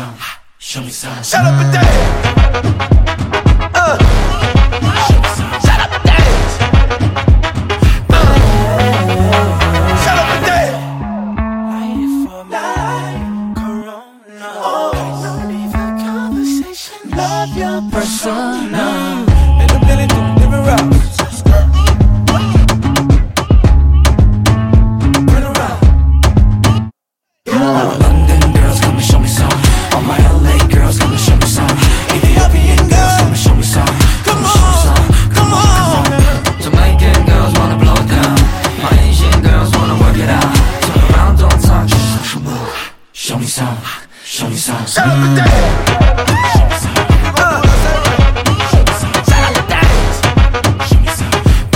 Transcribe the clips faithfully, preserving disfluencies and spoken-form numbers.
some, show me some. Shut up and dance. Uh. Shut up and dance. Uh. Shut up and dance. Light for light, Corona. Oh, no need for conversation. Love your persona. Little Billy do different routes. Show me some, show me some. Shut up and dance. Show me some. Uh. Shut up and dance. Show me some.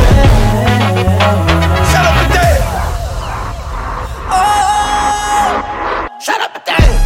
Shut up and dance. Oh. Shut up and dance.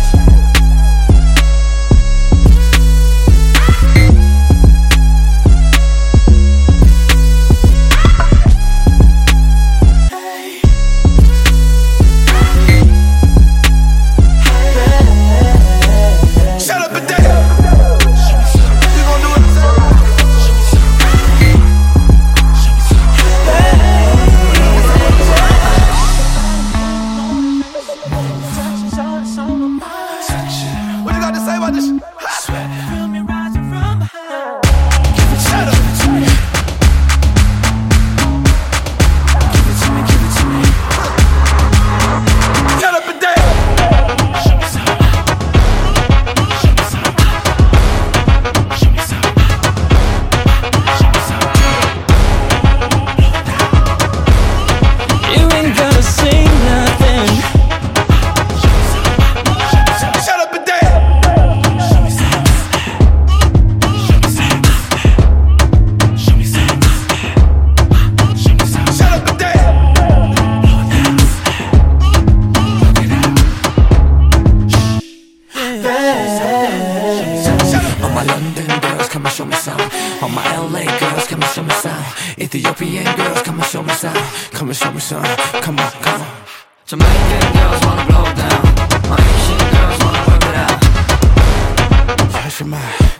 What you got to say about this? Feel me rising from behind. Shut up. Give it to me. Give it to me, give it to me. Shut up and dance. Show me some. Show me some. Show me some. Show me some. You ain't gotta say nothing. All my London girls, come and show me some. All my L A girls, come and show me some. Ethiopian girls, come and show me some. Come and show me some. Come on, come on. Jamaican girls wanna blow down. My Asian girls wanna work it out. Fresh your mind.